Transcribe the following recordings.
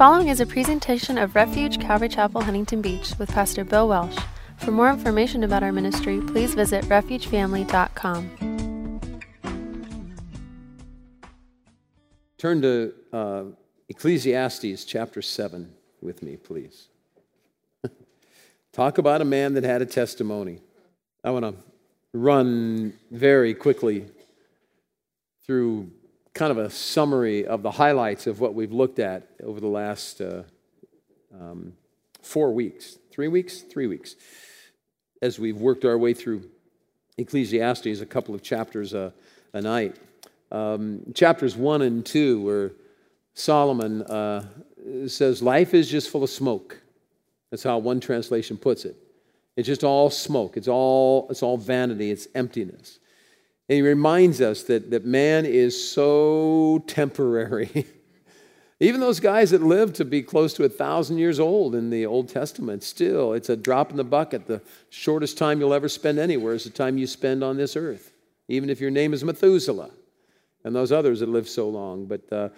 following is a presentation of Refuge Calvary Chapel, Huntington Beach with Pastor Bill Welsh. For more information about our ministry, please visit refugefamily.com. Turn to Ecclesiastes chapter 7 with me, please. Talk about a man that had a testimony. I want to run very quickly through kind of a summary of the highlights of what we've looked at over the last 4 weeks. 3 weeks? 3 weeks. As we've worked our way through Ecclesiastes, a couple of chapters a night. Chapters 1 and 2, where Solomon says, life is just full of smoke. That's how one translation puts it. It's just all smoke. It's all vanity. It's emptiness. And he reminds us that man is so temporary. Even those guys that lived to be close to 1,000 years old in the Old Testament, still, it's a drop in the bucket. The shortest time you'll ever spend anywhere is the time you spend on this earth, even if your name is Methuselah and those others that live so long. But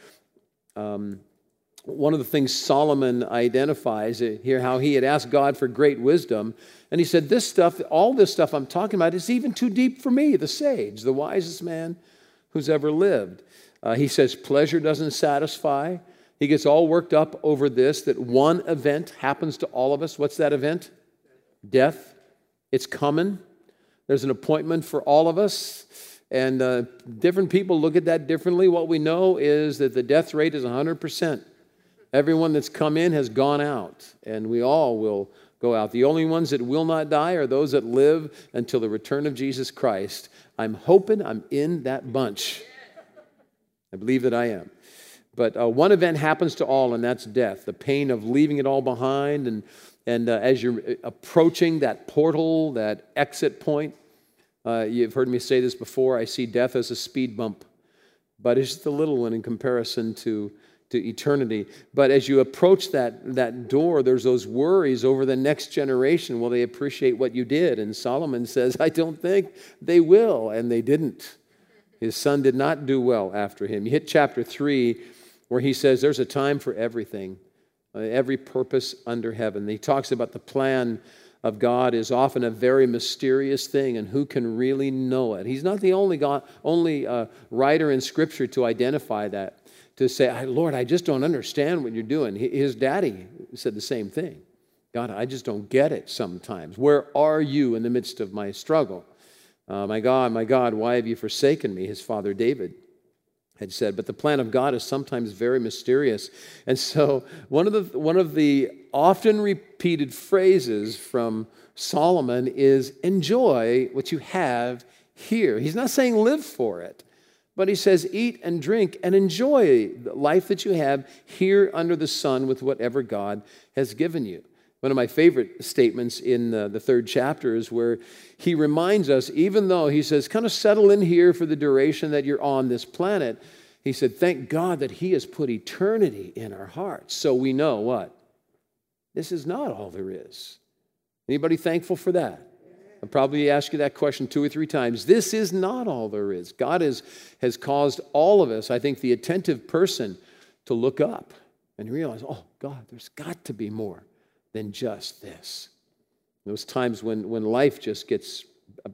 one of the things Solomon identifies here, how he had asked God for great wisdom, and he said, this stuff, all this stuff I'm talking about is even too deep for me, the sage, the wisest man who's ever lived. He says pleasure doesn't satisfy. He gets all worked up over this, that one event happens to all of us. What's that event? Death. It's coming. There's an appointment for all of us. And different people look at that differently. What we know is that the death rate is 100%. Everyone that's come in has gone out, and we all will go out. The only ones that will not die are those that live until the return of Jesus Christ. I'm hoping I'm in that bunch. I believe that I am. But one event happens to all, and that's death, the pain of leaving it all behind. And as you're approaching that portal, that exit point, you've heard me say this before, I see death as a speed bump, but it's just a little one in comparison to eternity. But as you approach that door, there's those worries over the next generation. Will they appreciate what you did? And Solomon says, I don't think they will, and they didn't. His son did not do well after him. You hit chapter 3, where he says there's a time for everything, every purpose under heaven. He talks about the plan of God is often a very mysterious thing, and who can really know it? He's not the only writer in Scripture to identify that, to say, Lord, I just don't understand what you're doing. His daddy said the same thing. God, I just don't get it sometimes. Where are you in the midst of my struggle? My God, why have you forsaken me? His father David had said. But the plan of God is sometimes very mysterious. And so one of the often repeated phrases from Solomon is, enjoy what you have here. He's not saying live for it, but he says eat and drink and enjoy the life that you have here under the sun with whatever God has given you. One of my favorite statements in the third chapter is where he reminds us, even though he says, kind of settle in here for the duration that you're on this planet, he said, thank God that he has put eternity in our hearts. So we know what? This is not all there is. Anybody thankful for that? I'll probably ask you that question 2 or 3 times. This is not all there is. God has caused all of us, I think the attentive person, to look up and realize, oh God, there's got to be more than just this. Those times when life just gets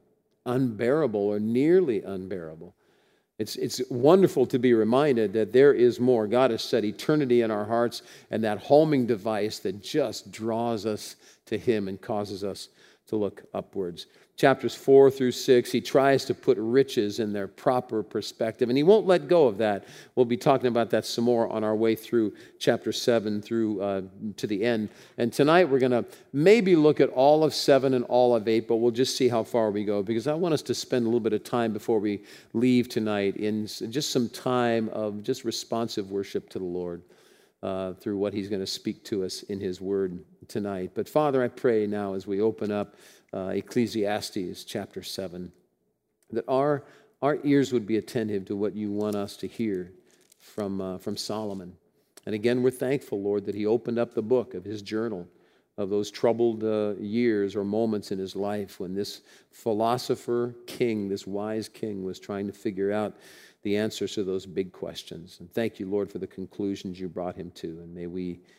unbearable or nearly unbearable. It's wonderful to be reminded that there is more. God has set eternity in our hearts, and that homing device that just draws us to Him and causes us to look upwards. Chapters 4 through 6, he tries to put riches in their proper perspective, and he won't let go of that. We'll be talking about that some more on our way through chapter 7 through to the end. And tonight we're going to maybe look at all of 7 and all of 8, but we'll just see how far we go, because I want us to spend a little bit of time before we leave tonight in just some time of just responsive worship to the Lord through what he's going to speak to us in his word tonight. But Father, I pray now as we open up Ecclesiastes chapter 7, that our ears would be attentive to what you want us to hear from Solomon. And again, we're thankful, Lord, that he opened up the book of his journal of those troubled years or moments in his life when this philosopher king, this wise king, was trying to figure out the answers to those big questions. And thank you, Lord, for the conclusions you brought him to. And may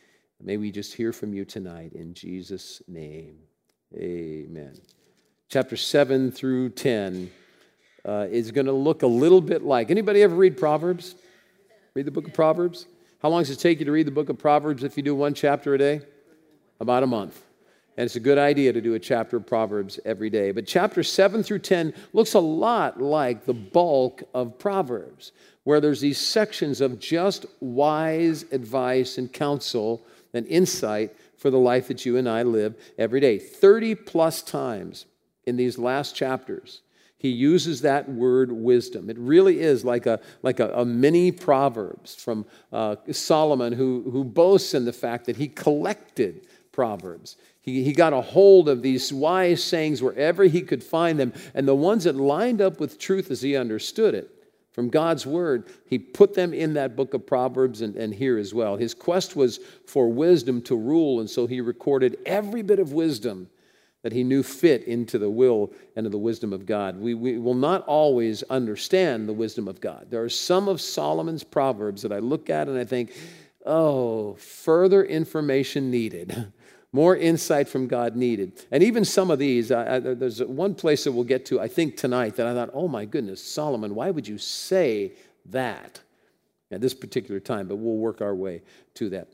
we just hear from you tonight in Jesus' name. Amen. Chapter 7 through 10 is going to look a little bit like, anybody ever read Proverbs? Read the book of Proverbs? How long does it take you to read the book of Proverbs if you do one chapter a day? About a month. And it's a good idea to do a chapter of Proverbs every day. But chapter 7 through 10 looks a lot like the bulk of Proverbs, where there's these sections of just wise advice and counsel and insight for the life that you and I live every day. 30 plus times in these last chapters, he uses that word wisdom. It really is like a mini Proverbs from Solomon, who boasts in the fact that he collected Proverbs. He got a hold of these wise sayings wherever he could find them, and the ones that lined up with truth as he understood it from God's word, he put them in that book of Proverbs and here as well. His quest was for wisdom to rule, and so he recorded every bit of wisdom that he knew fit into the will and to the wisdom of God. We will not always understand the wisdom of God. There are some of Solomon's Proverbs that I look at and I think, oh, further information needed. More insight from God needed. And even some of these, there's one place that we'll get to, I think, tonight that I thought, oh my goodness, Solomon, why would you say that at this particular time? But we'll work our way to that.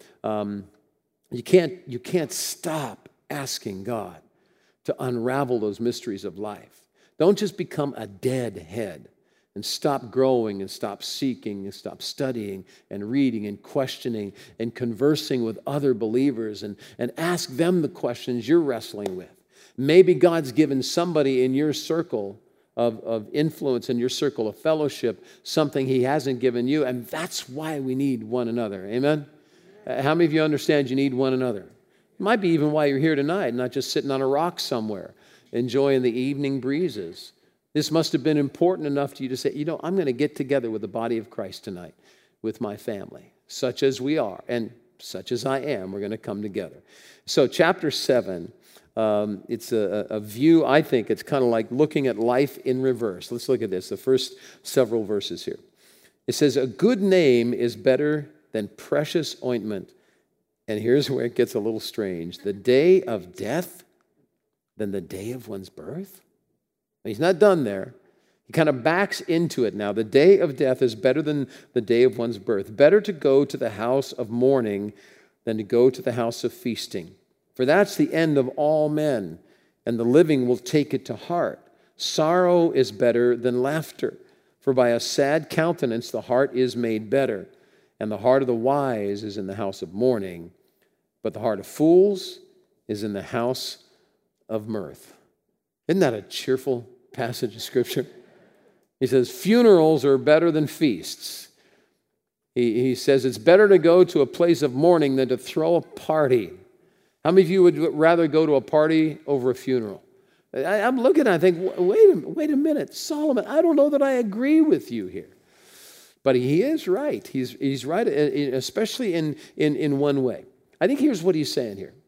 You can't stop asking God to unravel those mysteries of life. Don't just become a deadhead and stop growing and stop seeking and stop studying and reading and questioning and conversing with other believers and ask them the questions you're wrestling with. Maybe God's given somebody in your circle of influence, in your circle of fellowship, something he hasn't given you, and that's why we need one another. Amen? How many of you understand you need one another? It might be even why you're here tonight, not just sitting on a rock somewhere, enjoying the evening breezes. This must have been important enough to you to say, I'm going to get together with the body of Christ tonight, with my family, such as we are, and such as I am. We're going to come together. So chapter 7, it's a view, I think, it's kind of like looking at life in reverse. Let's look at this, the first several verses here. It says, a good name is better than precious ointment. And here's where it gets a little strange. The day of death than the day of one's birth? He's not done there. He kind of backs into it now. The day of death is better than the day of one's birth. Better to go to the house of mourning than to go to the house of feasting. For that's the end of all men, and the living will take it to heart. Sorrow is better than laughter, for by a sad countenance the heart is made better. And the heart of the wise is in the house of mourning, but the heart of fools is in the house of mirth. Isn't that a cheerful passage of Scripture? He says, funerals are better than feasts. He says it's better to go to a place of mourning than to throw a party. How many of you would rather go to a party over a funeral? I'm looking and I think, wait a minute, Solomon, I don't know that I agree with you here. But he is right. He's right, especially in one way. I think here's what he's saying here.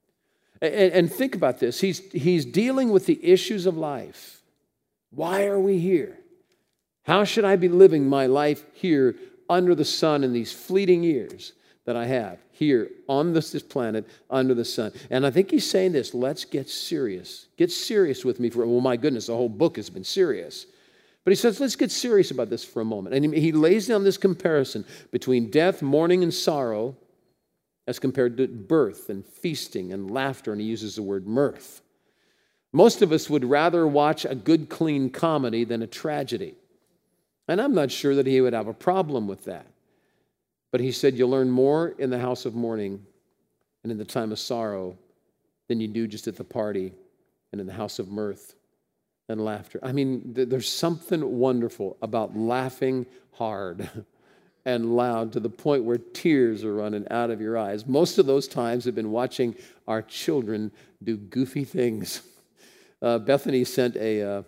And think about this. He's dealing with the issues of life. Why are we here? How should I be living my life here under the sun in these fleeting years that I have here on this planet under the sun? And I think he's saying this, let's get serious. Get serious with me well, my goodness, the whole book has been serious. But he says, let's get serious about this for a moment. And he lays down this comparison between death, mourning, and sorrow as compared to birth and feasting and laughter, and he uses the word mirth. Most of us would rather watch a good, clean comedy than a tragedy. And I'm not sure that he would have a problem with that. But he said, you'll learn more in the house of mourning and in the time of sorrow than you do just at the party and in the house of mirth and laughter. I mean, there's something wonderful about laughing hard and loud to the point where tears are running out of your eyes. Most of those times have been watching our children do goofy things. Bethany sent a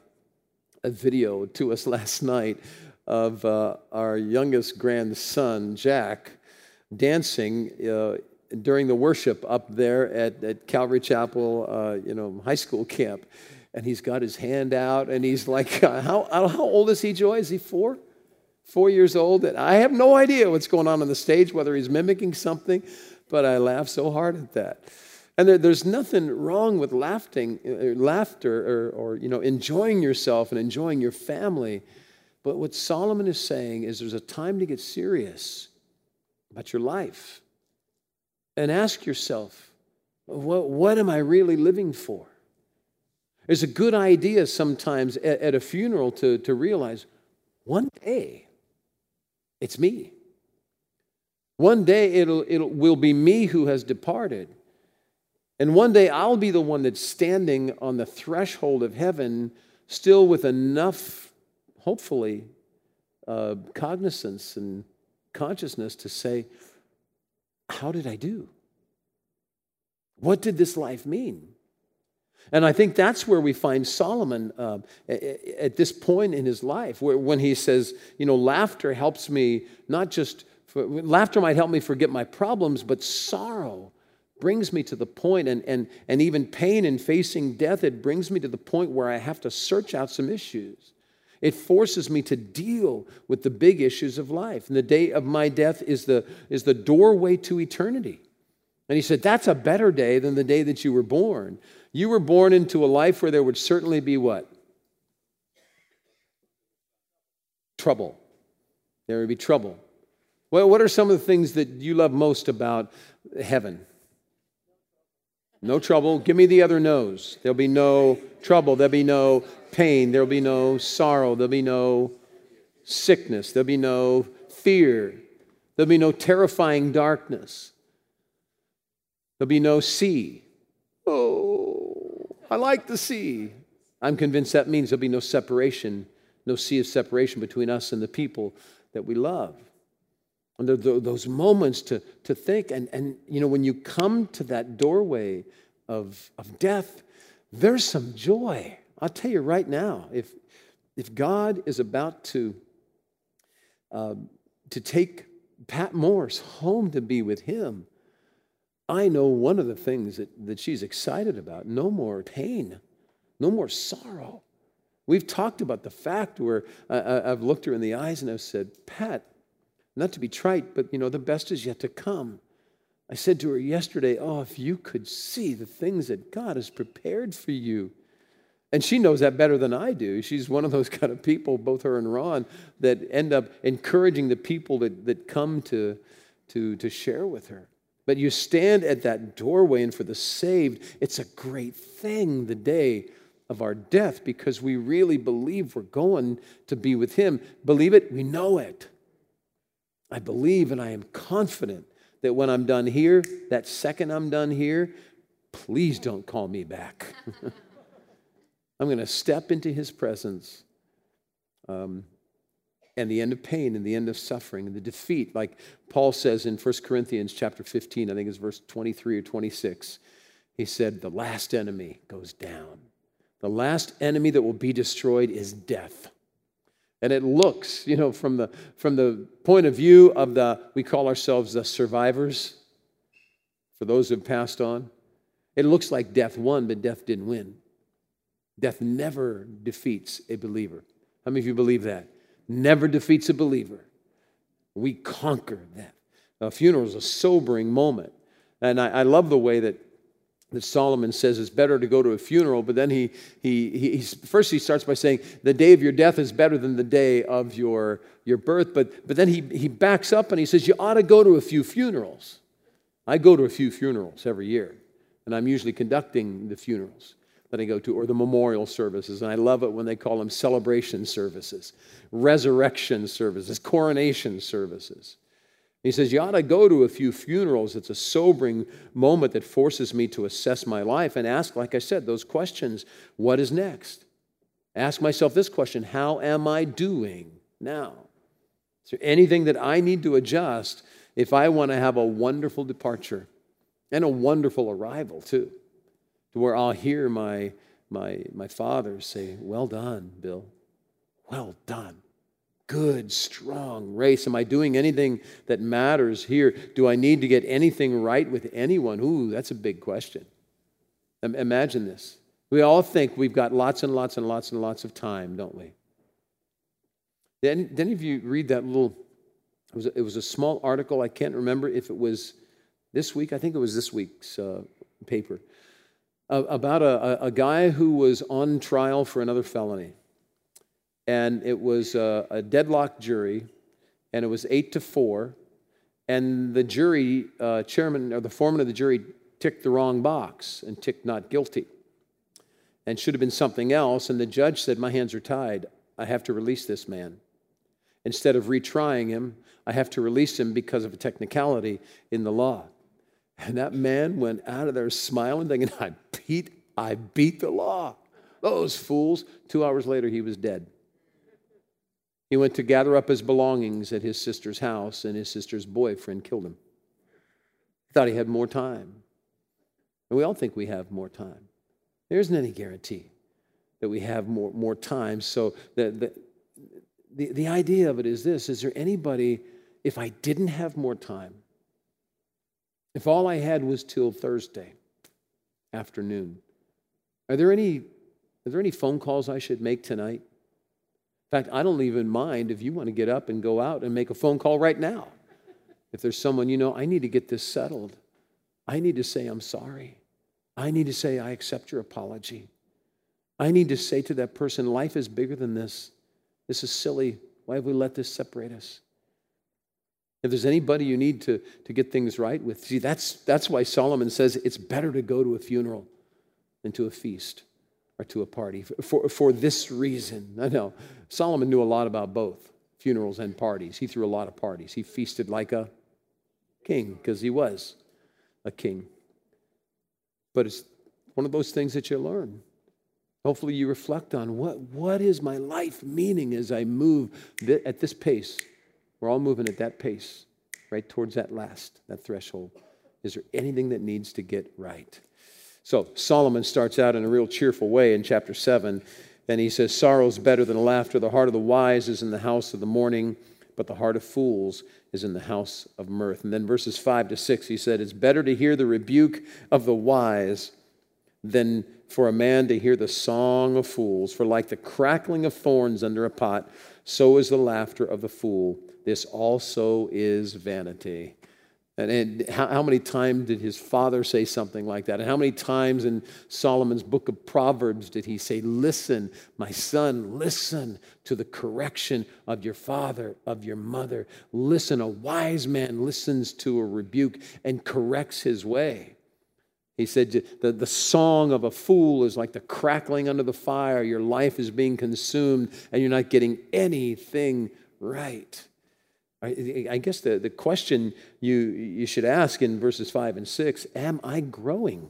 video to us last night of our youngest grandson, Jack, dancing during the worship up there at Calvary Chapel, high school camp. And he's got his hand out, and he's like, how old is he, Joy? Is he 4? 4 years old, and I have no idea what's going on the stage, whether he's mimicking something, but I laugh so hard at that. And there's nothing wrong with laughter or enjoying yourself and enjoying your family. But what Solomon is saying is there's a time to get serious about your life and ask yourself, what am I really living for? It's a good idea sometimes at a funeral to realize one day it's me. One day it will be me who has departed. And one day I'll be the one that's standing on the threshold of heaven, still with enough, hopefully, cognizance and consciousness to say, how did I do? What did this life mean? And I think that's where we find Solomon at this point in his life, when he says, laughter helps me not just, laughter might help me forget my problems, but sorrow brings me to the point, and even pain in facing death, it brings me to the point where I have to search out some issues. It forces me to deal with the big issues of life. And the day of my death is the doorway to eternity. And he said, that's a better day than the day that you were born. You were born into a life where there would certainly be what? Trouble. There would be trouble. Well, what are some of the things that you love most about heaven? No trouble. Give me the other no's. There'll be no trouble. There'll be no pain. There'll be no sorrow. There'll be no sickness. There'll be no fear. There'll be no terrifying darkness. There'll be no sea. Oh, I like the sea. I'm convinced that means there'll be no separation, no sea of separation between us and the people that we love. And those moments to think, and when you come to that doorway of death, there's some joy. I'll tell you right now, if God is about to take Pat Morse home to be with him, I know one of the things that she's excited about, no more pain, no more sorrow. We've talked about the fact where I've looked her in the eyes and I've said, Pat, not to be trite, but the best is yet to come. I said to her yesterday, if you could see the things that God has prepared for you. And she knows that better than I do. She's one of those kind of people, both her and Ron, that end up encouraging the people that come to share with her. But you stand at that doorway, and for the saved, it's a great thing the day of our death, because we really believe we're going to be with Him. Believe it? We know it. I believe and I am confident that when I'm done here, that second I'm done here, please don't call me back. I'm going to step into His presence. And the end of pain and the end of suffering and the defeat, like Paul says in 1 Corinthians chapter 15, I think it's verse 23 or 26. He said, the last enemy goes down. The last enemy that will be destroyed is death. And it looks, from the point of view of we call ourselves the survivors, for those who have passed on, it looks like death won, but death didn't win. Death never defeats a believer. How many of you believe that? Never defeats a believer. We conquer that. A funeral is a sobering moment. And I love the way that Solomon says it's better to go to a funeral, but then he starts by saying the day of your death is better than the day of your birth, but then he backs up and he says you ought to go to a few funerals. I go to a few funerals every year, and I'm usually conducting the funerals that I go to, or the memorial services, and I love it when they call them celebration services, resurrection services, coronation services. He says, you ought to go to a few funerals. It's a sobering moment that forces me to assess my life and ask, like I said, those questions. What is next? Ask myself this question, how am I doing now? Is there anything that I need to adjust if I want to have a wonderful departure and a wonderful arrival too? To where I'll hear my Father say, well done, Bill. Well done. Good, strong race. Am I doing anything that matters here? Do I need to get anything right with anyone? Ooh, that's a big question. Imagine this. We all think we've got lots and lots and lots and lots of time, don't we? Did any of you read that little, it was a small article, I can't remember if it was this week, I think it was this week's paper, about a guy who was on trial for another felony. And it was a deadlocked jury, and it was 8-4, and the jury chairman, or the foreman of the jury, ticked the wrong box and ticked not guilty, and should have been something else, and the judge said, my hands are tied, I have to release this man. Instead of retrying him, I have to release him because of a technicality in the law. And that man went out of there smiling, thinking, I beat the law. Those fools. 2 hours later, he was dead. He went to gather up his belongings at his sister's house, and his sister's boyfriend killed him. He thought he had more time. And we all think we have more time. There isn't any guarantee that we have more time. So the idea of it is this: is there anybody, if I didn't have more time, if all I had was till Thursday afternoon, are there any phone calls I should make tonight? In fact, I don't even mind if you want to get up and go out and make a phone call right now. If there's someone, I need to get this settled. I need to say I'm sorry. I need to say I accept your apology. I need to say to that person, life is bigger than this. This is silly. Why have we let this separate us? If there's anybody you need to get things right with, see, that's why Solomon says it's better to go to a funeral than to a feast or to a party. For this reason. I know, Solomon knew a lot about both funerals and parties. He threw a lot of parties. He feasted like a king because he was a king. But it's one of those things that you learn. Hopefully you reflect on what is my life meaning as I move at this pace. We're all moving at that pace, right towards that threshold. Is there anything that needs to get right? So Solomon starts out in a real cheerful way in chapter 7, and he says, sorrow's better than laughter. The heart of the wise is in the house of the mourning, but the heart of fools is in the house of mirth. And then verses 5-6, he said, it's better to hear the rebuke of the wise than for a man to hear the song of fools. For like the crackling of thorns under a pot, so is the laughter of the fool. This also is vanity. And how many times did his father say something like that? And how many times in Solomon's book of Proverbs did he say, listen, my son, listen to the correction of your father, of your mother. Listen, a wise man listens to a rebuke and corrects his way. He said, the song of a fool is like the crackling under the fire. Your life is being consumed and you're not getting anything right. I guess the question you should ask in verses 5 and 6, am I growing?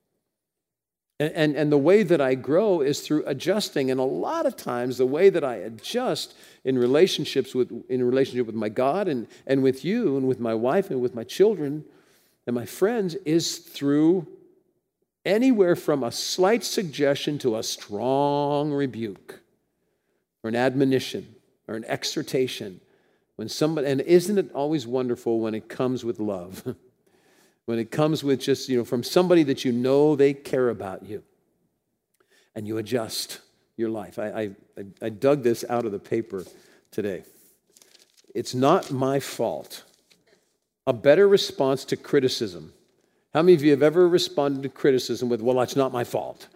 And the way that I grow is through adjusting. And a lot of times the way that I adjust in relationship with my God and with you and with my wife and with my children and my friends is through anywhere from a slight suggestion to a strong rebuke or an admonition or an exhortation. When somebody, and isn't it always wonderful when it comes with love? When it comes with just, from somebody that they care about you. And you adjust your life. I dug this out of the paper today. It's not my fault. A better response to criticism. How many of you have ever responded to criticism with, well, that's not my fault?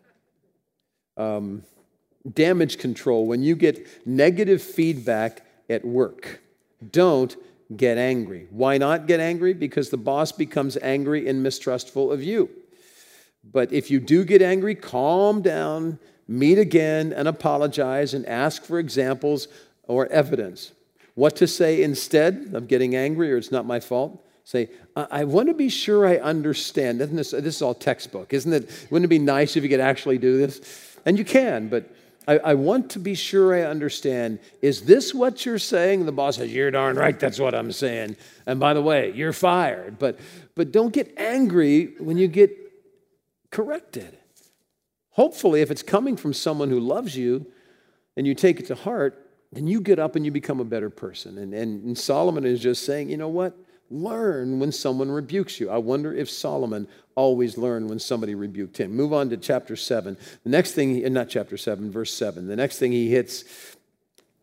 Damage control. When you get negative feedback at work, don't get angry. Why not get angry? Because the boss becomes angry and mistrustful of you. But if you do get angry, calm down, meet again and apologize and ask for examples or evidence. What to say instead of getting angry or it's not my fault? Say, I want to be sure I understand. This is all textbook, isn't it? Wouldn't it be nice if you could actually do this? And you can, but I want to be sure I understand. Is this what you're saying? The boss says, you're darn right, that's what I'm saying. And by the way, you're fired. But don't get angry when you get corrected. Hopefully, if it's coming from someone who loves you and you take it to heart, then you get up and you become a better person. And Solomon is just saying, you know what? Learn when someone rebukes you. I wonder if Solomon always learned when somebody rebuked him. Move on to chapter 7. The next thing, not chapter 7, verse 7. The next thing he hits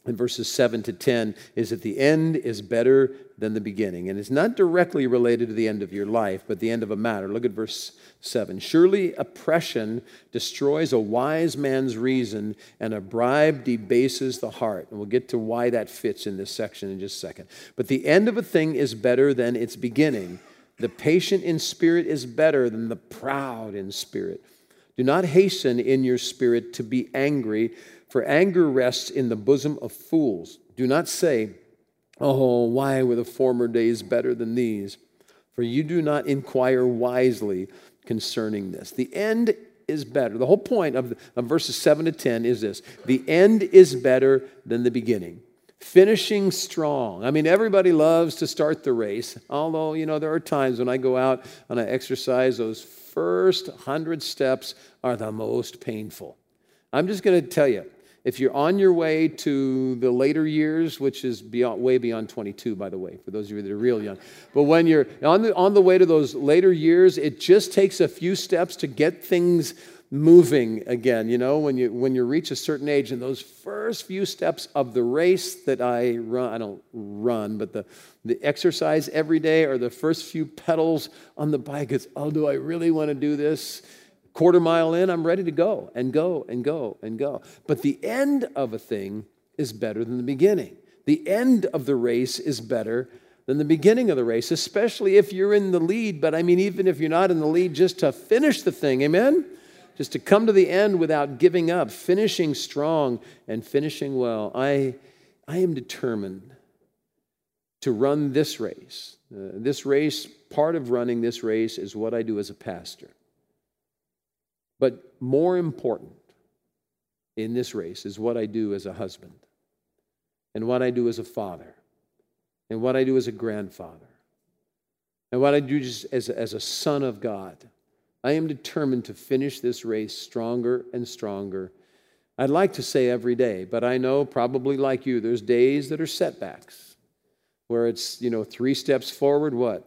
in verses 7 to 10 is that the end is better than the beginning. And it's not directly related to the end of your life, but the end of a matter. Look at verse 7. Surely oppression destroys a wise man's reason, and a bribe debases the heart. And we'll get to why that fits in this section in just a second. But the end of a thing is better than its beginning. The patient in spirit is better than the proud in spirit. Do not hasten in your spirit to be angry, for anger rests in the bosom of fools. Do not say, oh, why were the former days better than these? For you do not inquire wisely concerning this. The end is better. The whole point of verses 7 to 10 is this. The end is better than the beginning. Finishing strong. I mean, everybody loves to start the race, although, there are times when I go out and I exercise, those first 100 steps are the most painful. I'm just going to tell you, if you're on your way to the later years, which is way beyond 22, by the way, for those of you that are real young, but when you're on the way to those later years, it just takes a few steps to get things moving again. When you reach a certain age, and those first few steps of the race that I run, I don't run, but the exercise every day, or the first few pedals on the bike, it's, oh, do I really want to do this? Quarter mile in, I'm ready to go and go and go and go. But the end of a thing is better than the beginning. The end of the race is better than the beginning of the race, especially if you're in the lead. But I mean, even if you're not in the lead, just to finish the thing, amen? Just to come to the end without giving up, finishing strong and finishing well. I am determined to run this race. Part of running this race is what I do as a pastor. But more important in this race is what I do as a husband, and what I do as a father, and what I do as a grandfather, and what I do just as a son of God. I am determined to finish this race stronger and stronger. I'd like to say every day, but I know probably like you, there's days that are setbacks, where it's, 3 steps forward, what?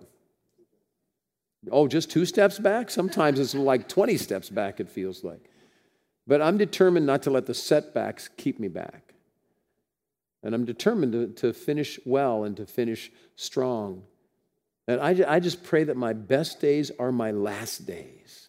Oh, just 2 steps back? Sometimes it's like 20 steps back, it feels like. But I'm determined not to let the setbacks keep me back. And I'm determined to finish well and to finish strong. And I just pray that my best days are my last days.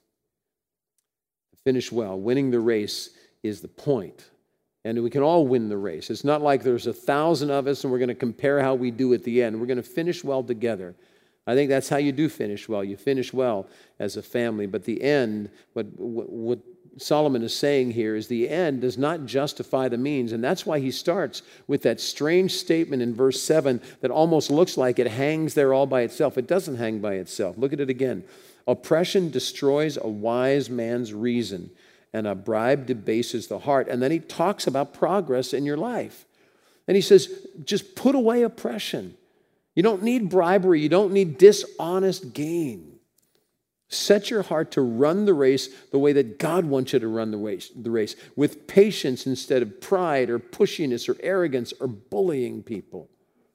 Finish well. Winning the race is the point. And we can all win the race. It's not like there's 1,000 of us and we're going to compare how we do at the end. We're going to finish well together. I think that's how you do finish well. You finish well as a family. But the end, what Solomon is saying here is the end does not justify the means. And that's why he starts with that strange statement in verse 7 that almost looks like it hangs there all by itself. It doesn't hang by itself. Look at it again. Oppression destroys a wise man's reason, and a bribe debases the heart. And then he talks about progress in your life. And he says, just put away oppression. You don't need bribery. You don't need dishonest gain. Set your heart to run the race the way that God wants you to run the race, with patience instead of pride or pushiness or arrogance or bullying people.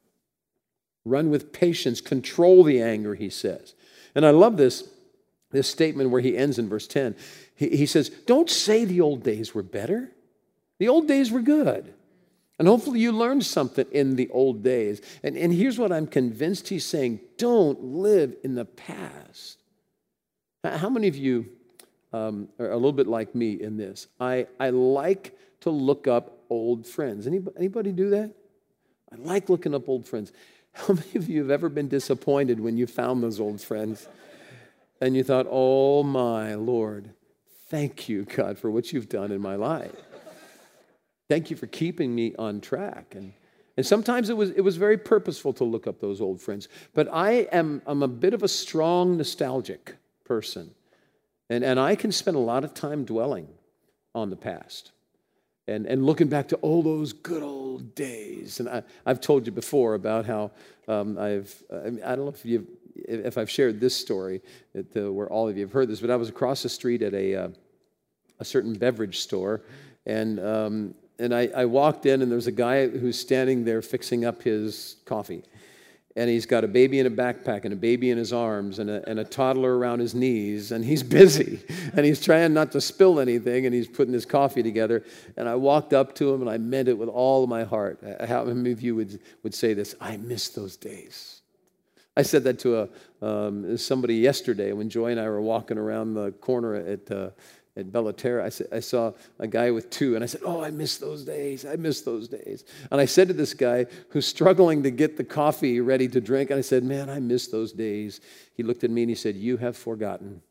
Run with patience. Control the anger, he says. And I love this statement where he ends in verse 10. He says, don't say the old days were better. The old days were good. And hopefully you learned something in the old days. And here's what I'm convinced he's saying. Don't live in the past. How many of you are a little bit like me in this? I like to look up old friends. Anybody do that? I like looking up old friends. How many of you have ever been disappointed when you found those old friends and you thought, oh my Lord, thank you, God, for what you've done in my life. Thank you for keeping me on track. And sometimes it was very purposeful to look up those old friends. But I'm a bit of a strong nostalgic person. And I can spend a lot of time dwelling on the past and looking back to all those good old days. And I've told you before about how I don't know if I've shared this story where all of you have heard this, but I was across the street at a certain beverage store, and I walked in, and there was a guy who's standing there fixing up his coffee. and he's got a baby in a backpack and a baby in his arms and a toddler around his knees, and he's busy, and he's trying not to spill anything, and he's putting his coffee together. And I walked up to him, and I meant it with all of my heart. How many of you would say this? I miss those days. I said that to somebody yesterday when Joy and I were walking around the corner at Bellaterra. I saw a guy with two, and I said, I miss those days. I miss those days. And I said to this guy who's struggling to get the coffee ready to drink, and I said, man, I miss those days. He looked at me and he said, you have forgotten.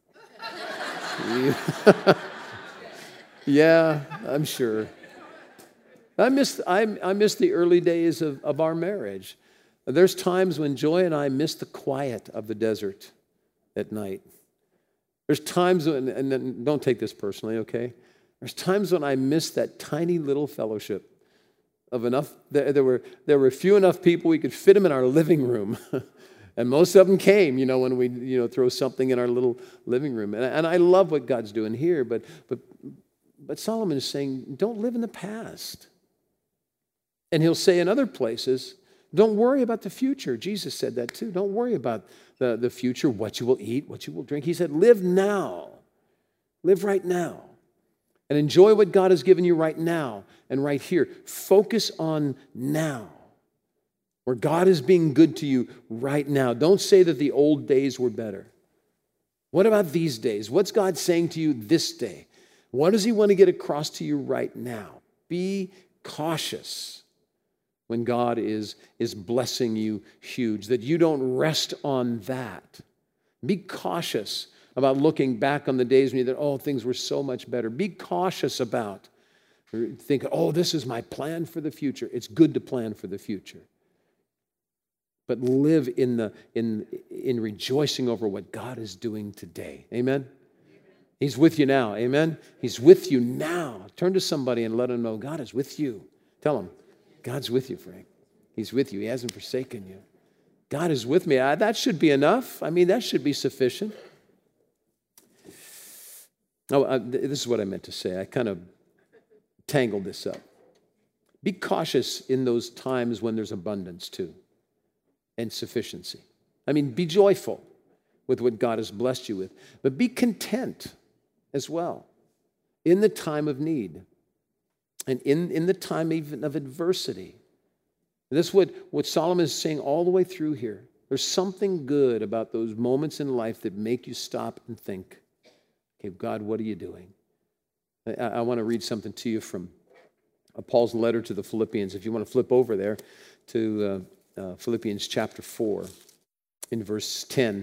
Yeah, I'm sure. I miss the early days of our marriage. There's times when Joy and I miss the quiet of the desert at night. There's times when, and don't take this personally, okay? There's times when I miss that tiny little fellowship of enough. There were few enough people we could fit them in our living room, and most of them came, when we throw something in our little living room. And I love what God's doing here, but Solomon is saying, don't live in the past. And he'll say in other places, don't worry about the future. Jesus said that too. Don't worry about the future, what you will eat, what you will drink. He said, live now. Live right now. And enjoy what God has given you right now and right here. Focus on now, where God is being good to you right now. Don't say that the old days were better. What about these days? What's God saying to you this day? What does he want to get across to you right now? Be cautious when God is blessing you huge, that you don't rest on that. Be cautious about looking back on the days when you thought, things were so much better. Be cautious about think, this is my plan for the future. It's good to plan for the future. But live in rejoicing over what God is doing today. Amen? He's with you now. Amen? He's with you now. Turn to somebody and let them know God is with you. Tell them, God's with you, Frank. He's with you. He hasn't forsaken you. God is with me. That should be enough. That should be sufficient. This is what I meant to say. I kind of tangled this up. Be cautious in those times when there's abundance too and sufficiency. Be joyful with what God has blessed you with, but be content as well in the time of need. And in the time even of adversity. And that's what Solomon is saying all the way through here. There's something good about those moments in life that make you stop and think, okay, God, what are you doing? I want to read something to you from Paul's letter to the Philippians. If you want to flip over there to Philippians chapter 4 in verse 10.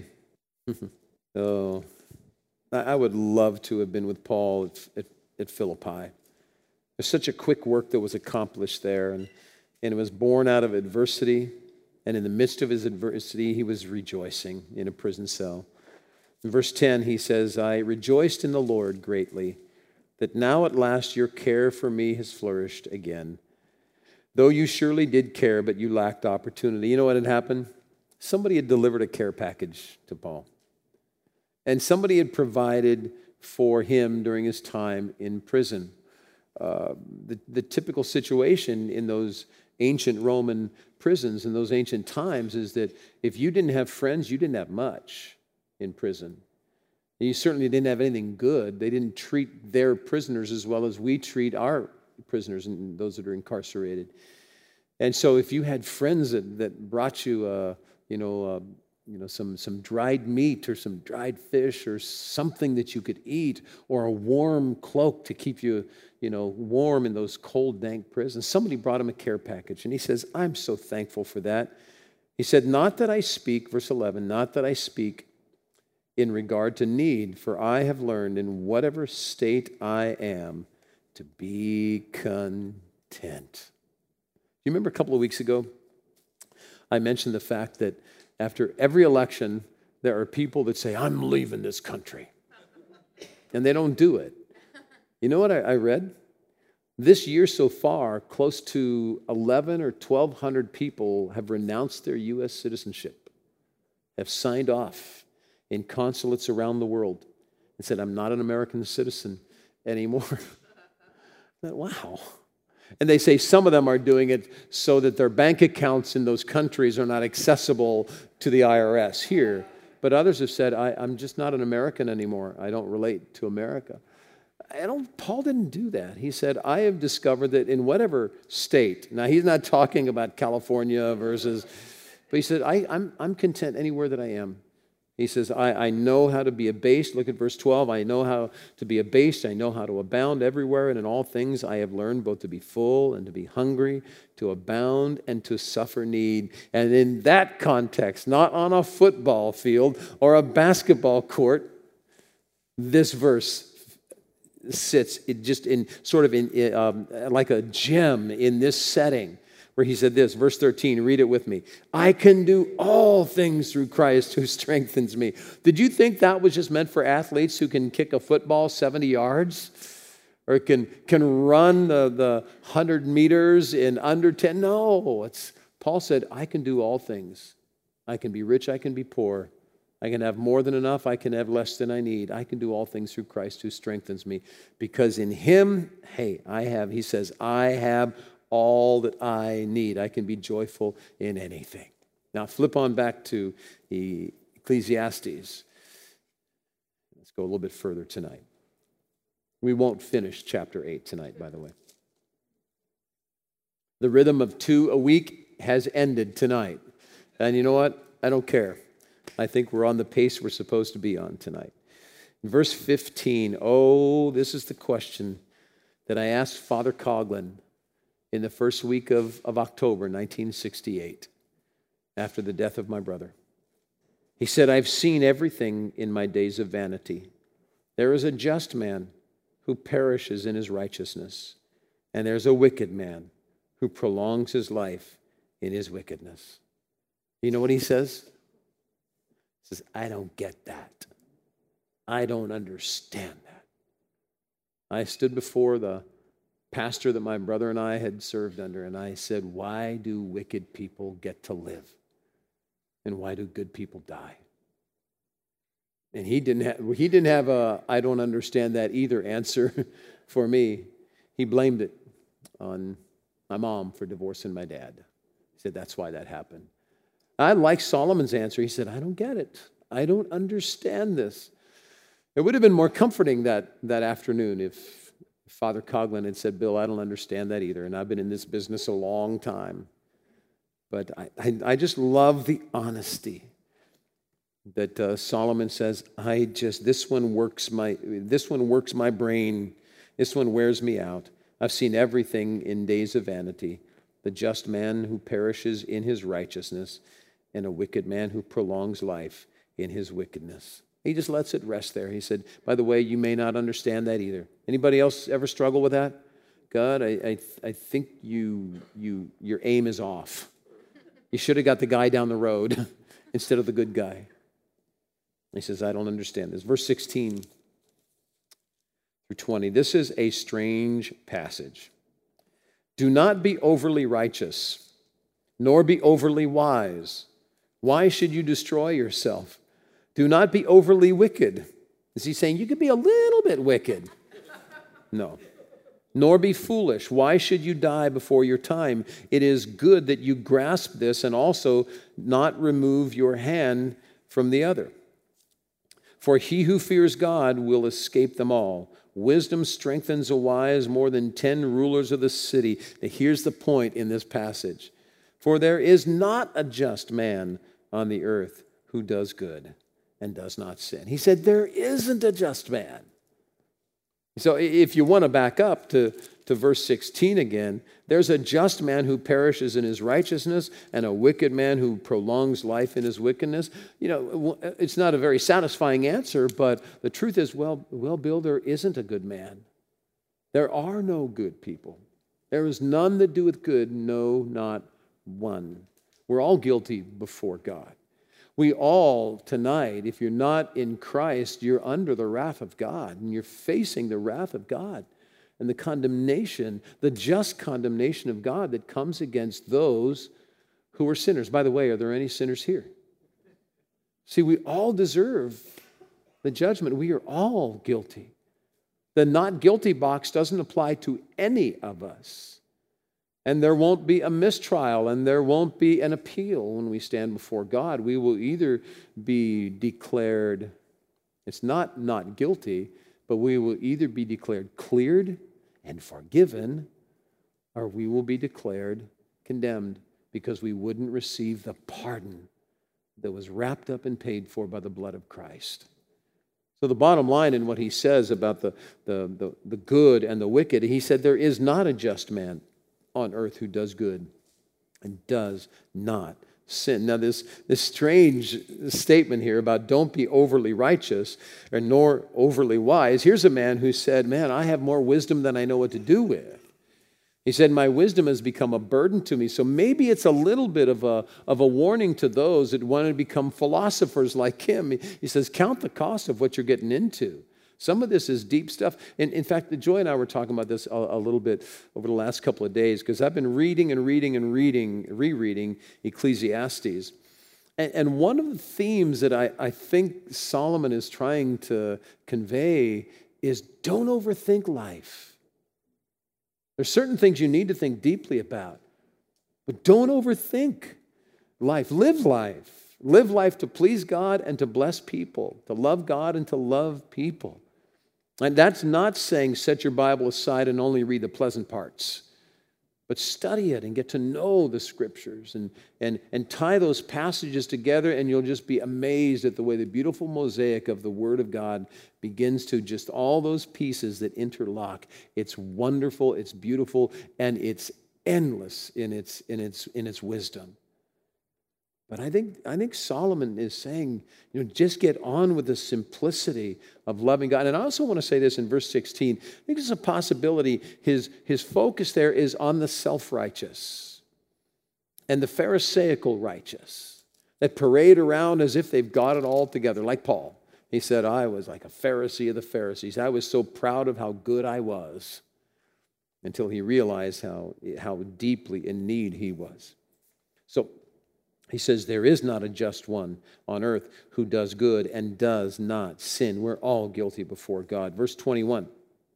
I would love to have been with Paul at Philippi. There's such a quick work that was accomplished there, and it was born out of adversity, and in the midst of his adversity, he was rejoicing in a prison cell. In verse 10, he says, I rejoiced in the Lord greatly, that now at last your care for me has flourished again. Though you surely did care, but you lacked opportunity. You know what had happened? Somebody had delivered a care package to Paul, and somebody had provided for him during his time in prison. The typical situation in those ancient Roman prisons in those ancient times is that if you didn't have friends, you didn't have much in prison. And you certainly didn't have anything good. They didn't treat their prisoners as well as we treat our prisoners and those that are incarcerated. And so if you had friends that brought you, some dried meat or some dried fish or something that you could eat or a warm cloak to keep you, warm in those cold, dank prisons. Somebody brought him a care package, and he says, I'm so thankful for that. He said, not that I speak, verse 11, not that I speak in regard to need, for I have learned in whatever state I am to be content. You remember a couple of weeks ago, I mentioned the fact that after every election, there are people that say, I'm leaving this country. And they don't do it. You know what I read? This year so far, close to 1,100 or 1,200 people have renounced their U.S. citizenship, have signed off in consulates around the world and said, I'm not an American citizen anymore. Wow. And they say some of them are doing it so that their bank accounts in those countries are not accessible to the IRS here. But others have said, I'm just not an American anymore. I don't relate to America. Paul didn't do that. He said, I have discovered that in whatever state, now he's not talking about California versus, but he said, I'm content anywhere that I am. He says, I know how to be abased. Look at verse 12. I know how to be abased. I know how to abound everywhere. And in all things I have learned both to be full and to be hungry, to abound and to suffer need. And in that context, not on a football field or a basketball court, this verse sits just in sort of in like a gem in this setting. Where he said this, verse 13, read it with me. I can do all things through Christ who strengthens me. Did you think that was just meant for athletes who can kick a football 70 yards? Or can run the 100 meters in under 10? No, Paul said, I can do all things. I can be rich, I can be poor. I can have more than enough, I can have less than I need. I can do all things through Christ who strengthens me. Because in him, he says, I have all that I need. I can be joyful in anything. Now flip on back to Ecclesiastes. Let's go a little bit further tonight. We won't finish chapter 8 tonight, by the way. The rhythm of 2 a week has ended tonight. And you know what? I don't care. I think we're on the pace we're supposed to be on tonight. In verse 15, this is the question that I asked Father Coughlin in the first week of October 1968, after the death of my brother. He said, I've seen everything in my days of vanity. There is a just man who perishes in his righteousness, and there's a wicked man who prolongs his life in his wickedness. You know what he says? He says, I don't get that. I don't understand that. I stood before the pastor that my brother and I had served under, and I said, why do wicked people get to live? And why do good people die? And he didn't have a I don't understand that either answer for me. He blamed it on my mom for divorcing my dad. He said, that's why that happened. I like Solomon's answer. He said, I don't get it. I don't understand this. It would have been more comforting that afternoon if Father Coughlin had said, Bill, I don't understand that either, and I've been in this business a long time. But I just love the honesty that Solomon says, this one works my brain, this one wears me out. I've seen everything in days of vanity, the just man who perishes in his righteousness, and a wicked man who prolongs life in his wickedness. He just lets it rest there. He said, by the way, you may not understand that either. Anybody else ever struggle with that? God, I think your aim is off. You should have got the guy down the road instead of the good guy. He says, I don't understand this. Verse 16 through 20. This is a strange passage. Do not be overly righteous, nor be overly wise. Why should you destroy yourself? Do not be overly wicked. Is he saying you could be a little bit wicked? No. Nor be foolish. Why should you die before your time? It is good that you grasp this and also not remove your hand from the other. For he who fears God will escape them all. Wisdom strengthens a wise more than 10 rulers of the city. Now, here's the point in this passage. For there is not a just man on the earth who does good and does not sin. He said there isn't a just man. So if you want to back up to verse 16 again, there's a just man who perishes in his righteousness and a wicked man who prolongs life in his wickedness. You know, it's not a very satisfying answer, but the truth is, well, Bill, there isn't a good man. There are no good people. There is none that doeth good, no, not one. We're all guilty before God. We all tonight, if you're not in Christ, you're under the wrath of God, and you're facing the wrath of God and the condemnation, the just condemnation of God that comes against those who are sinners. By the way, are there any sinners here? See, we all deserve the judgment. We are all guilty. The not guilty box doesn't apply to any of us. And there won't be a mistrial, and there won't be an appeal when we stand before God. We will either be declared, it's not guilty, but we will either be declared cleared and forgiven, or we will be declared condemned because we wouldn't receive the pardon that was wrapped up and paid for by the blood of Christ. So the bottom line in what he says about the good and the wicked, he said there is not a just man on earth who does good and does not sin. Now this strange statement here about don't be overly righteous or nor overly wise. Here's a man who said, man, I have more wisdom than I know what to do with. He said, my wisdom has become a burden to me. So maybe it's a little bit of a warning to those that want to become philosophers like him. He says, count the cost of what you're getting into. Some of this is deep stuff. And in fact, Joy and I were talking about this a little bit over the last couple of days because I've been rereading Ecclesiastes. And one of the themes that I think Solomon is trying to convey is don't overthink life. There's certain things you need to think deeply about, but don't overthink life. Live life. Live life to please God and to bless people, to love God and to love people. And that's not saying set your Bible aside and only read the pleasant parts, but study it and get to know the Scriptures and tie those passages together, and you'll just be amazed at the way the beautiful mosaic of the Word of God begins to just all those pieces that interlock. It's wonderful, it's beautiful, and it's endless in its wisdom. But I think Solomon is saying, just get on with the simplicity of loving God. And I also want to say this in verse 16. I think there's a possibility his focus there is on the self-righteous and the Pharisaical righteous that parade around as if they've got it all together, like Paul. He said, I was like a Pharisee of the Pharisees. I was so proud of how good I was until he realized how deeply in need he was. So, he says, there is not a just one on earth who does good and does not sin. We're all guilty before God. Verse 21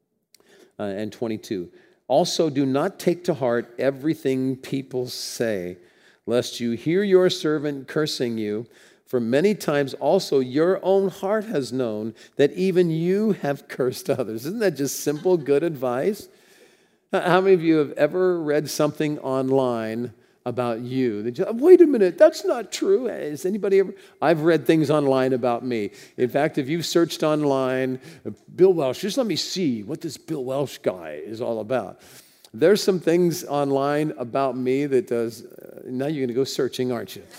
and 22. Also, do not take to heart everything people say, lest you hear your servant cursing you. For many times also your own heart has known that even you have cursed others. Isn't that just simple, good advice? How many of you have ever read something online about you? Wait a minute, that's not true. Has anybody ever? I've read things online about me. In fact, if you've searched online, Bill Welsh, just let me see what this Bill Welsh guy is all about. There's some things online about me that does, now you're going to go searching, aren't you?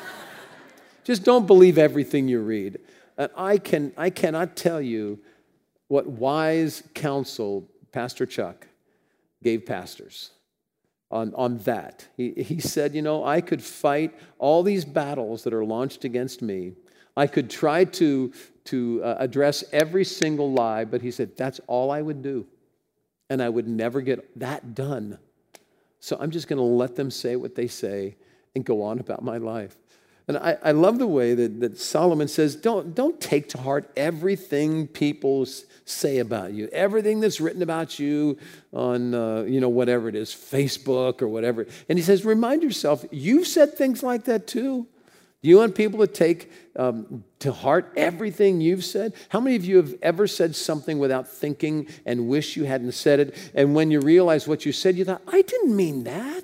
Just don't believe everything you read. And I cannot tell you what wise counsel Pastor Chuck gave pastors on that. He said, I could fight all these battles that are launched against me. I could try to address every single lie, but he said, that's all I would do. And I would never get that done. So I'm just going to let them say what they say and go on about my life. And I love the way that Solomon says, don't take to heart everything people say about you, everything that's written about you on, whatever it is, Facebook or whatever. And he says, remind yourself, you've said things like that too. Do you want people to take to heart everything you've said? How many of you have ever said something without thinking and wish you hadn't said it? And when you realize what you said, you thought, I didn't mean that.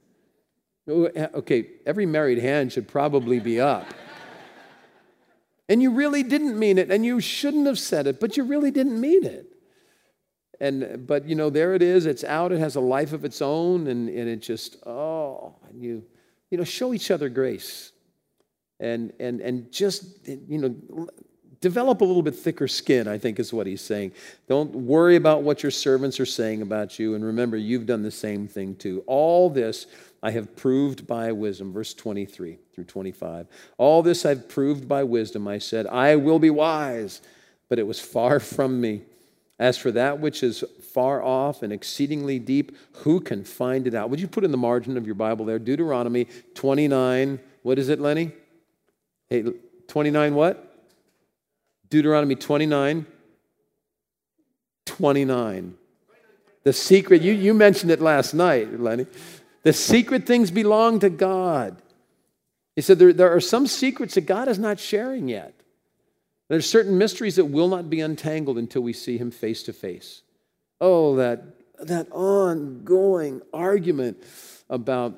Okay, every married hand should probably be up. And you really didn't mean it, and you shouldn't have said it, but you really didn't mean it. But there it is, it's out, it has a life of its own, and it just, and you show each other grace. And just, develop a little bit thicker skin, I think is what he's saying. Don't worry about what your servants are saying about you, and remember, you've done the same thing too. All this I have proved by wisdom, verse 23 through 25. All this I've proved by wisdom. I said, I will be wise, but it was far from me. As for that which is far off and exceedingly deep, who can find it out? Would you put in the margin of your Bible there, Deuteronomy 29, what is it, Lenny? Hey, 29 what? Deuteronomy 29. The secret, you mentioned it last night, Lenny. The secret things belong to God. He said there are some secrets that God is not sharing yet. There's certain mysteries that will not be untangled until we see him face to face. Oh, that ongoing argument about,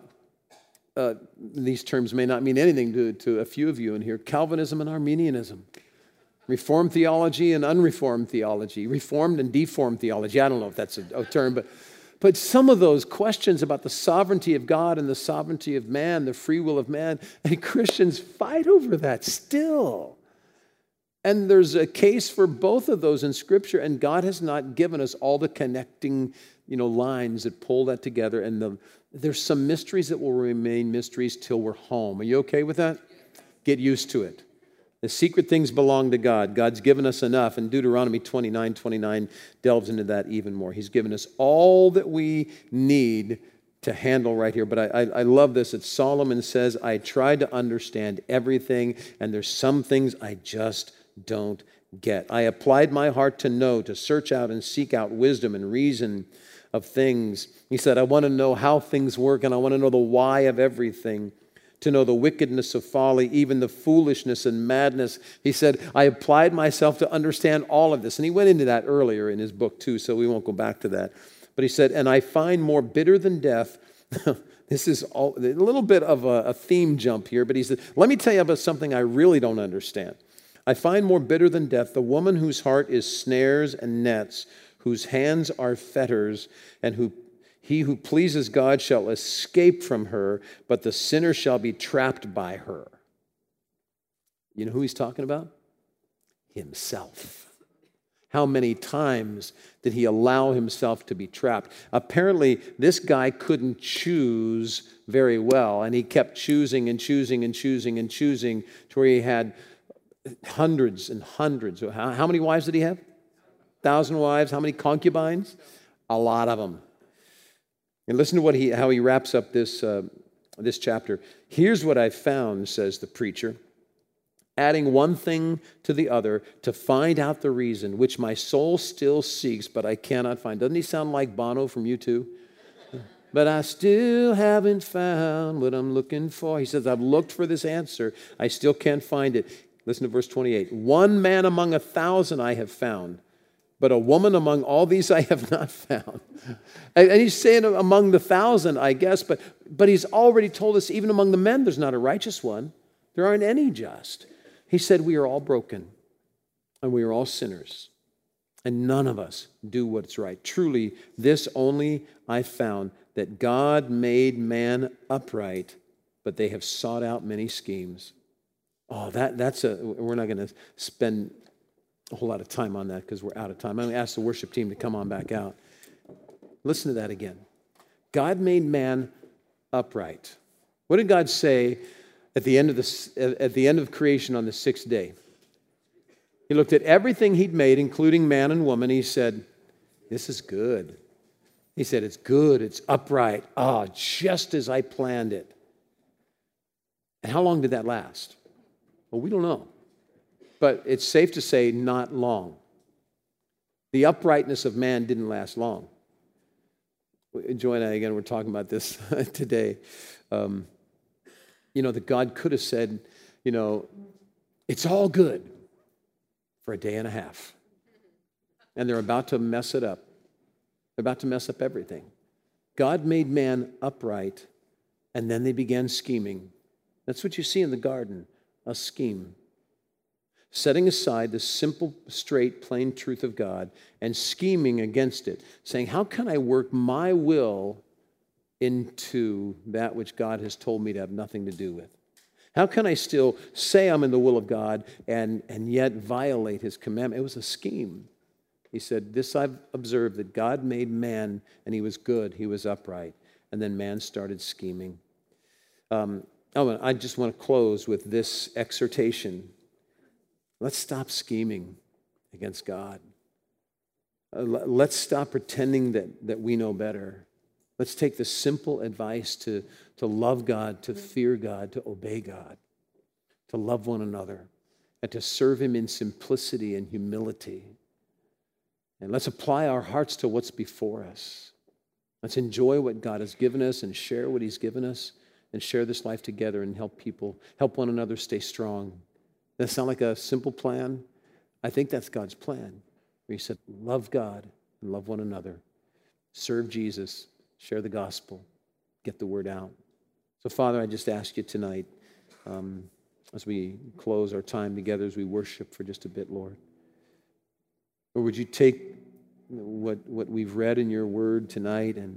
these terms may not mean anything to a few of you in here, Calvinism and Arminianism, Reformed theology and unreformed theology, Reformed and deformed theology. I don't know if that's a term, but some of those questions about the sovereignty of God and the sovereignty of man, the free will of man, and Christians fight over that still. And there's a case for both of those in Scripture, and God has not given us all the connecting, lines that pull that together. And there's some mysteries that will remain mysteries till we're home. Are you okay with that? Get used to it. The secret things belong to God. God's given us enough, and Deuteronomy 29:29 delves into that even more. He's given us all that we need to handle right here. But I love this. It's Solomon says, I tried to understand everything, and there's some things I just don't get. I applied my heart to know, to search out and seek out wisdom and reason of things. He said, I want to know how things work, and I want to know the why of everything, to know the wickedness of folly, even the foolishness and madness. He said, I applied myself to understand all of this. And he went into that earlier in his book too, so we won't go back to that. But he said, and I find more bitter than death. This is a little bit of a theme jump here, but he said, let me tell you about something I really don't understand. I find more bitter than death the woman whose heart is snares and nets, whose hands are fetters, and he who pleases God shall escape from her, but the sinner shall be trapped by her. You know who he's talking about? Himself. How many times did he allow himself to be trapped? Apparently, this guy couldn't choose very well, and he kept choosing and choosing and choosing and choosing to where he had hundreds and hundreds. How many wives did he have? 1,000 wives. How many concubines? A lot of them. And listen to how he wraps up this chapter. Here's what I found, says the preacher, adding one thing to the other to find out the reason, which my soul still seeks, but I cannot find. Doesn't he sound like Bono from U2? But I still haven't found what I'm looking for. He says, I've looked for this answer. I still can't find it. Listen to verse 28. One man among 1,000 I have found, but a woman among all these I have not found. And he's saying among the 1,000, I guess, but he's already told us even among the men there's not a righteous one. There aren't any just. He said we are all broken and we are all sinners and none of us do what's right. Truly, this only I found, that God made man upright, but they have sought out many schemes. Oh, we're not going to spend a whole lot of time on that because we're out of time. I'm going to ask the worship team to come on back out. Listen to that again. God made man upright. What did God say at the end of creation on the sixth day? He looked at everything he'd made, including man and woman. He said, this is good. He said, it's good, it's upright. Just as I planned it. And how long did that last? Well, we don't know. But it's safe to say not long. The uprightness of man didn't last long. Joy and I, again, we're talking about this today. That God could have said, it's all good for a day and a half. And they're about to mess it up. They're about to mess up everything. God made man upright, and then they began scheming. That's what you see in the garden, a scheme. Setting aside the simple, straight, plain truth of God and scheming against it, saying, how can I work my will into that which God has told me to have nothing to do with? How can I still say I'm in the will of God and yet violate his commandment? It was a scheme. He said, this I've observed, that God made man and he was good, he was upright. And then man started scheming. I just want to close with this exhortation. Let's stop scheming against God. Let's stop pretending that we know better. Let's take the simple advice to love God, to fear God, to obey God, to love one another, and to serve him in simplicity and humility. And let's apply our hearts to what's before us. Let's enjoy what God has given us and share what He's given us and share this life together and help one another stay strong. Does that sound like a simple plan? I think that's God's plan. Where He said, love God and love one another. Serve Jesus. Share the gospel. Get the word out. So, Father, I just ask you tonight, as we close our time together, as we worship for just a bit, Lord, or would you take what we've read in your word tonight and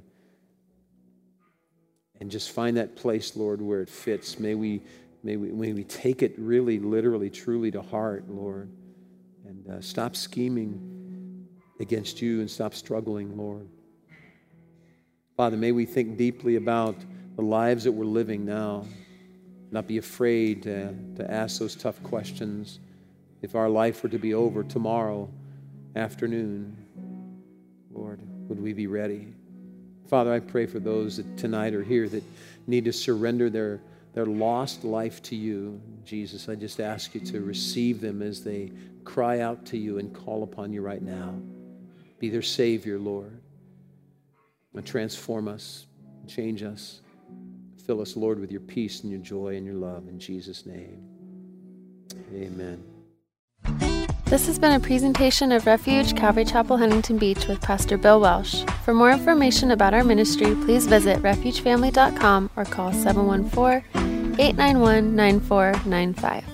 just find that place, Lord, where it fits. May we take it really, literally, truly to heart, Lord, and stop scheming against you and stop struggling, Lord. Father, may we think deeply about the lives that we're living now, not be afraid to ask those tough questions. If our life were to be over tomorrow afternoon, Lord, would we be ready? Father, I pray for those that tonight are here that need to surrender their lost life to you. Jesus, I just ask you to receive them as they cry out to you and call upon you right now. Be their Savior, Lord, and transform us, change us. Fill us, Lord, with your peace and your joy and your love. In Jesus' name, amen. This has been a presentation of Refuge Calvary Chapel, Huntington Beach with Pastor Bill Welsh. For more information about our ministry, please visit refugefamily.com or call 714-891-9495.